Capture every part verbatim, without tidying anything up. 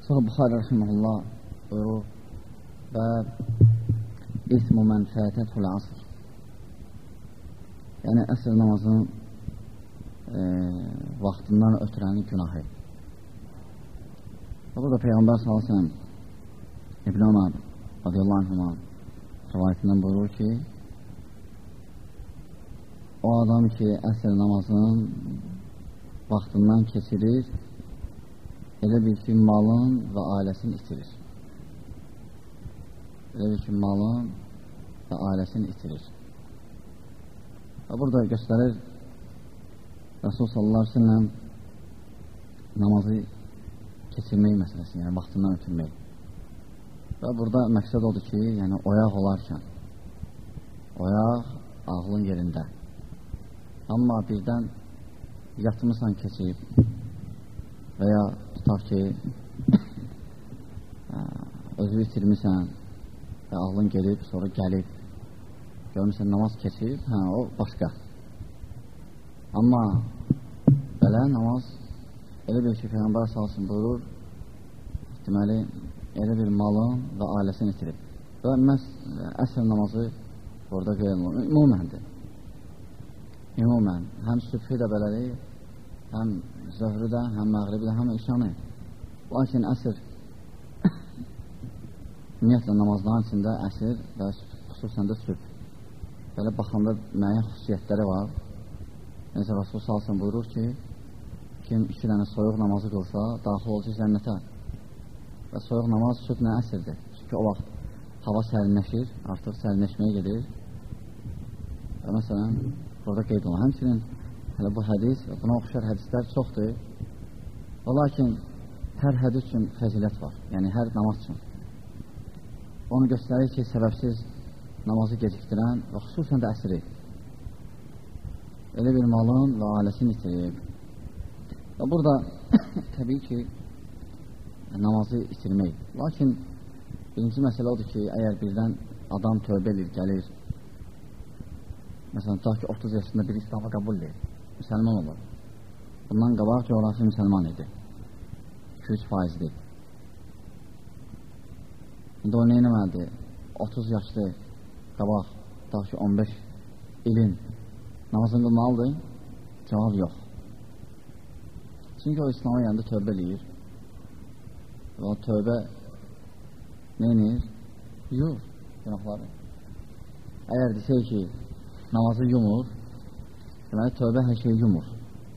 Sonra Buxari rəhməhullah buyurur və İsmu mən fətəthul asr, yəni əsr namazının e, vaxtından ötürənin günahı. Və burada Peyğəmbər sallallahu əleyhi və səlləm İbn Ömər radiyallahu anhuma rivayətindən buyurur ki, o adam ki əsr namazının vaxtından keçirir, elə bir ki malın və ailəsini itirir. Elə bir ki malın və ailəsini itirir. Və burada göstərir Rasul sallallahu əleyhi və səlləm namazı keçirmək məsələsi, yəni vaxtından ötürmək. Və burada məqsəd odur ki, yəni oyaq olarkən, oyaq ağlın yerində. Amma birdən yatmısan keçib və ya tutaq ki, özü itirmisən və ağlın gelib, sonra gəlib, görmüsən namaz keçib, hə, o başqa. Amma belə namaz, elə bir ki, Peyğəmbər salsın buyurur, deməli, elə bir malın və ailəsini itirib. Və məhz əsr namazı orada qeyrəlmir, ümuməndir. Ümumən, həm sübhü də belədir, həm zöhrü də, həm məğribi də, həm işanı. Lakin əsr, ümumiyyətlə namazların içində əsr və xüsusən də sübh. Belə baxanda müəyyən xüsusiyyətləri var. Necə Rasul salsın buyurur ki, kim iki dənə soyuq namazı qılsa, daxil olacaq cənnətə. Və soyuq namaz sübhlə əsrdir. Çünki o vaxt hava sərinləşir, artıq sərinləşməyə gedir. Və məsələn, burada qeyd olun. Həmçinin hələ bu hədis, buna oxşar hədislər çoxdur. Və lakin hər hədis üçün fəzilət var. Yəni hər namaz üçün. Onu göstərir ki, səbəbsiz namazı gecikdirən və xüsusən də əsri. Elə bir malın və ailəsini itirib. Və burada təbii ki, namazı itirmək. Lakin birinci məsələ odur ki, əgər birdən adam tövbə edir, gəlir, məsələn, tutaq ki, otuz yaşında bir İslam'a qəbul edir, müsəlman olur. Bundan qabaq coğrafi müsəlman idi. iki üç faizdir. İndi o neynəməlidir? otuz yaşlı qabaq, tutaq ki, on beş ilin namazını qılmalıdır? Cavab yox. Çünki o İslam'a yanında tövbə eləyir. Və o tövbə neynir? Yur günahları. Əgər desək ki, namazı yumur, deməli, tövbə hər şeyi yumur.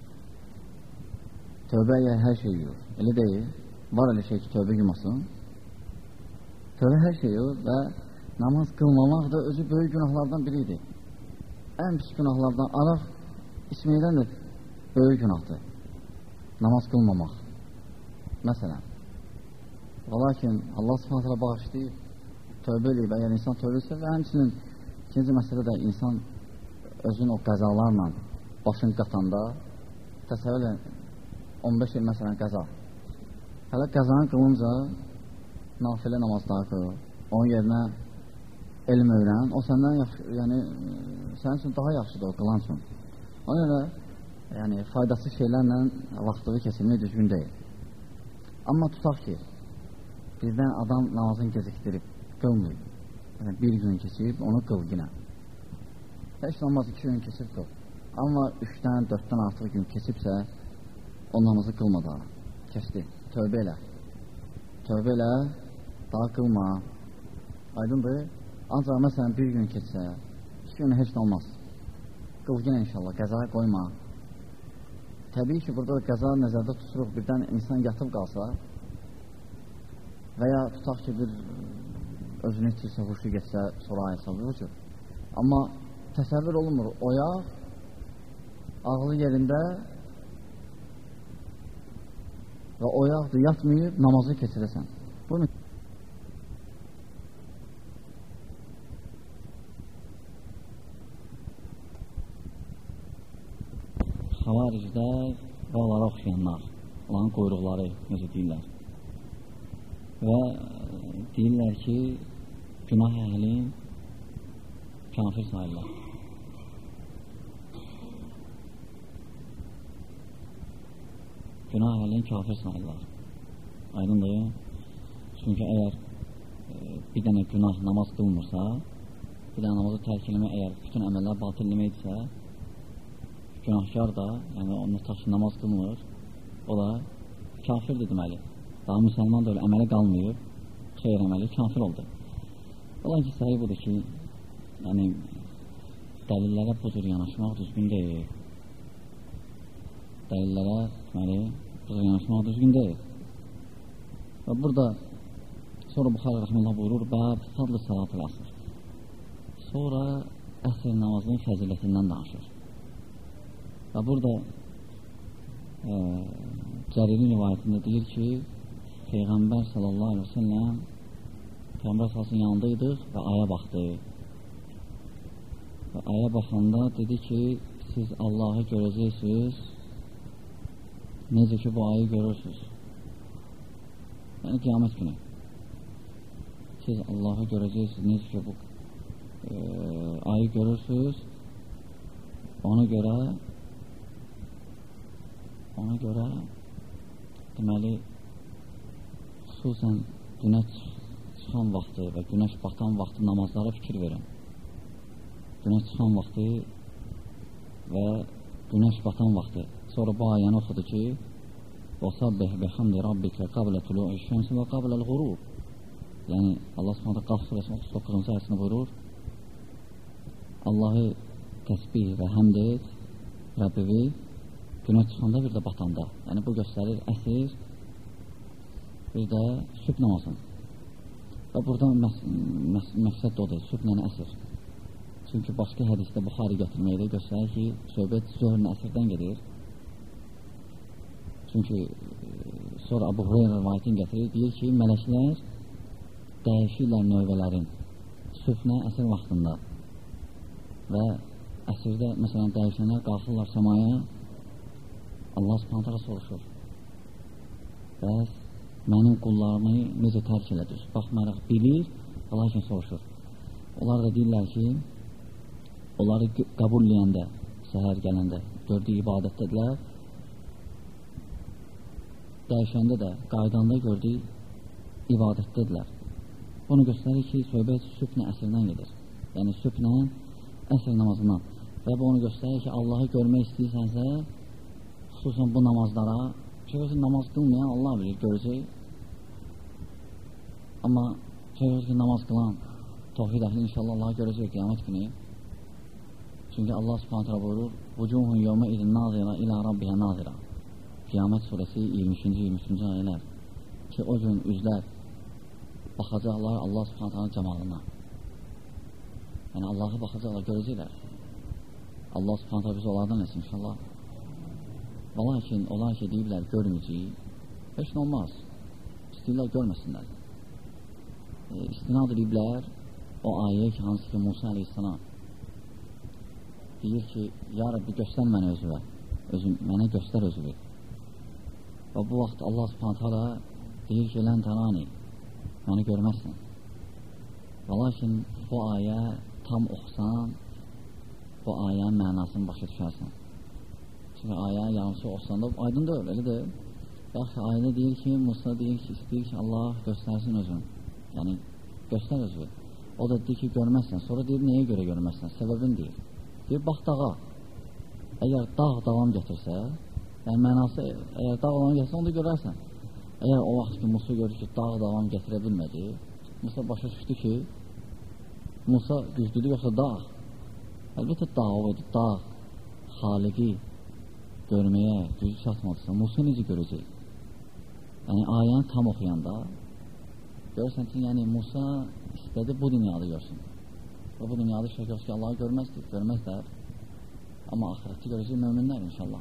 Tövbə əgər hər şeyi yumur. Elə deyil, var elə şey ki, tövbə yumasın. Tövbə hər şeyi yumur və namaz qılmamaq da özü böyük günahlardan biridir. Ən pis günahlardan araq içməkdən də böyük günahdır. Namaz qılmamaq. Məsələn. Və lakin Allah subhanətlə bağışlayıb, tövbə eləyib, əgər insan tövbə etsə və həmçinin ikinci məsələ də insan özün o qəzalarla başın qatanda, təsəvvürlə on beş il məsələn qəza. Hələ qəzanı qılınca nafilə namazları qıl, onun yerinə elm öyrən, o səndən yaxşı, yəni sənin üçün daha yaxşıdır o qılan üçün. Ona görə yəni, faydasız şeylərlə vaxtını keçirmək düzgün deyil. Amma tutaq ki, birdən adam namazını gecikdirib, qılmıyıb. Yəni, bir gün keçib, onu qıl yine. Heç namaz iki gün keçib qıl. Amma üçdən, dörddən artıq gün keçibsə, o namazı qılma daha. Keçdi. Tövbə elə. Tövbə elə, daha qılma. Aydındır. Ancaq məsələn bir gün keçsə, iki gün heç nə olmaz. Qıl yine inşallah, qəzaya qoyma. Təbii ki, burada qəza nəzərdə tuturuq, birdən insan yatıb qalsa və ya tutaq ki, bir özünü itirsə, huşu geçsə, sonra ayırsa, bu cür. Amma təsəvvür olunmur, oyaq, ağlı yerində və oyaqdır, yatmayıb, namazı keçirəsən. Bunu xavariclər və onlara oxşayanlar, onların quyruqları, necə deyirlər. Və deyirlər ki, günah əhlin kafir sayırlar. Günah əhlin kafir sayırlar. aydındır. Çünki əgər e, bir dənə günah namaz qılmırsa, bir dənə namazı tərk eləmək, əgər bütün əməllər batıl eləməkdirsə, günahkar da, yəni onu taşı namaz qılmır, o da kafirdir deməli. Daha müsəlman da öyle əmələ qalmayıb, xeyr əməli kafir oldu. Olan ki, səhi budur ki, yəni dəlillərə bu cür yanaşmaq düzgün deyil. Dəlillərə deməli, bu cür yanaşmaq düzgün deyil. Və burada sonra Buxari rəhməllah buyurur, bəb fadlı salat-ül əsr. Sonra əsr namazının fəzilətindən danışır. Və burada e, Cəririn rivayətində deyir ki, Peyğəmbər sallallahu aleyhi ve sellem Peyğəmbər sallallahu yanındaydıq və aya baxdı. Və aya baxanda dedi ki, siz Allahı görəcəksiniz, necə ki bu ayı görürsünüz. Yəni qiyamət günü. Siz Allahı görəcəksiniz, necə ki bu e, ayı görürsünüz. Ona görə ona görə deməli xüsusən günəş çıxan vaxtı və günəş batan vaxtı namazlara fikir verin. Günəş çıxan vaxtı və günəş batan vaxtı. Sonra bu ayəni oxudu ki, وَصَبِّحْ بِحَمْدِ رَبِّكَ قَبْلَ طُلُوعِ الشَّمْسِ وَقَبْلَ الْغُرُوبِ. Yəni Allah Subhanahu Qaf surəsinin otuz doqquzuncu ayəsində buyurur, Allahı təsbih və həmd et, Rəbbivi günəş çıxanda bir də batanda. Yəni bu göstərir əsr, bir də sübh namazın. Və burada məs məs məqsəd də odur, sübh ilə əsr. Çünki başqa hədisdə Buxari gətirməkdə göstərir ki, söhbət zöhrün əsrdən gedir. Çünki sonra Abu Hureyra rivayətini gətirir, deyir ki, mələklər dəyişirlər növbələrin sübhnə əsr vaxtında və əsrdə, məsələn, dəyişənlər qalxırlar səmaya, Allah subhanətlə soruşur, bəs mənim qullarımı necə tərk elədiniz? Baxmayaraq bilir, lakin soruşur. Onlar da deyirlər ki, onları qəbulləyəndə, səhər gələndə, gördüyü ibadətdədirlər, dəyişəndə də, qaydanda gördüyü ibadətdədirlər. Bunu göstərir ki, söhbət sübhnə əsrdən gedir. Yəni sübhnə əsr namazından. Və bu onu göstərir ki, Allahı görmək istəyirsənsə, xüsusən bu namazlara, çünki namaz qılmayan Allah bilir, görəcək. Amma çünki namaz qılan tövhid əhli inşallah Allahı görəcək qiyamət günü. Çünki Allah subhanətlə buyurur, Vucuhun yevmə idin nazira ilə Rabbiyyə nazira. Qiyamət surəsi iyirmi ikinci iyirmi üçüncü ayələr ki, o gün üzlər baxacaqlar Allah subhanətlərin cəmalına. Yəni Allahı baxacaqlar, görəcəklər. Allah subhanətlə bizi onlardan etsin inşallah. Və lakin onlar ki, deyiblər, görməyəcəyik, heç nə olmaz. İstəyirlər, görməsinlər. E, istinad ediblər o ayəyə ki, hansı ki, Musa aleyhissalam deyir ki, ya Rabbi, göstər mənə özüvə, özüm, mənə göstər özüvü. Və bu vaxt Allah subhanətlə deyir ki, lən tərani, məni görməzsən. Və lakin bu ayə tam oxusan, bu ayənin mənasını başa düşərsən. Çünki ayə yarımsı oxusan da aydın da öyle, elə də. Yaxşı, ayədə deyir ki, Musa deyir ki, istəyir ki, Allah göstərsin özün. Yəni, göstər özü. O da deyir ki, görməzsən. Sonra deyir, nəyə görə görməzsən? Səbəbin deyir. Deyir, bax dağa. Əgər dağ davam gətirsə, yəni mənası, əgər dağ davam gətirsə, onu da görərsən. Əgər o vaxt ki, Musa görür ki, dağ davam gətirə bilmədi, Musa başa düşdü ki, Musa güclüdür, yoxsa dağ. Əlbəttə dağ o idi, dağ, xaliqi görməyə gücü çatmadırsa, Musa necə görəcək? Yəni, ayəni tam oxuyanda, görürsən ki, yəni Musa istədi bu dünyada görsün. Və bu dünyada şək yoxsa ki, Allahı görməzdir, görməzlər. Amma ahirətdə görəcək möminlər inşallah.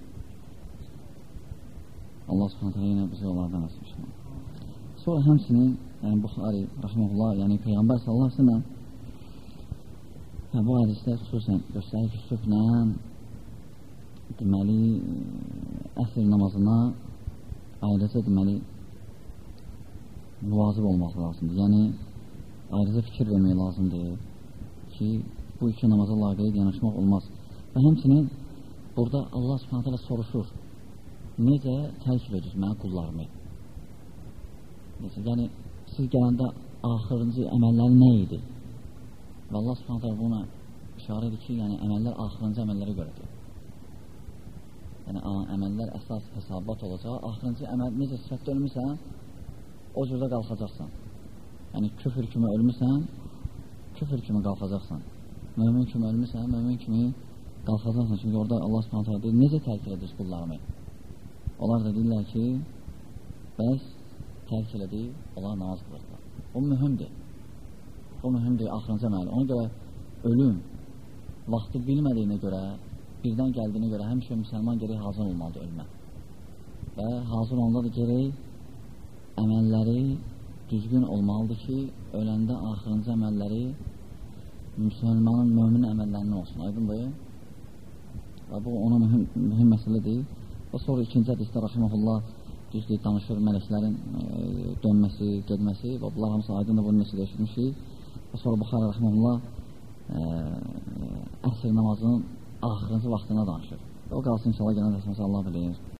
Allah subhanətlə yenə bizi onlardan asın inşallah. Sonra həmsinin, yəni Buxari, rəhməhullah, yəni Peyğəmbər sallallahu aleyhi ve sellem hə, bu hədisdə xüsusən göstərir ki, sübhnə deməli, əsr namazına ayrıca deməli müvazib olmaq lazımdır. Yəni, ayrıca fikir vermək lazımdır ki, bu iki namaza laqiq yanaşmaq olmaz. Və həmçinin burada Allah subhanətlə soruşur, necə tərk edəcək mənə qullarımı? Necə, yəni, siz gələndə axırıncı əməlləri nə idi? Və Allah subhanətə buna işarə edir ki, yəni əməllər axırıncı əməllərə görədir. Yəni, əməllər əsas hesabat olacaq. Axırıncı əməl, necə sifətdə ölmüsən, o cürdə qalxacaqsan. Yəni, küfür kimi ölmüsən, küfür kimi qalxacaqsan. Mömin kimi ölmüsən, mömin kimi qalxacaqsan. Çünki orada Allah subhanətə deyir, necə tərk elədir qullarımı? Onlar da deyirlər ki, bəs tərk elədir, onlar namaz qılırlar. O mühümdür. O mühümdür, axırıncı əməli. Ona görə ölüm, vaxtı bilmədiyinə görə, birdən gəldiyinə görə həmişə müsəlman gerək hazır olmalıdır ölmə. Və hazır olmalı da gerək əməlləri düzgün olmalıdır ki, öləndə axırıncı əməlləri müsəlmanın mömin əməllərindən olsun. Aydındır? Və bu ona mühüm, mühüm məsələdir. Və sonra ikinci hədisdə Rahiməhullah düzdür, danışır mələklərin e, dönməsi, gedməsi və bunlar hamısı aydındır, bunu neçə değişdirmişik. Və sonra Buxarə Rahiməhullah e, əsr namazının axırıncı vaxtına danışır. O qalsın inşallah gələn dərsməsi Allah bilir.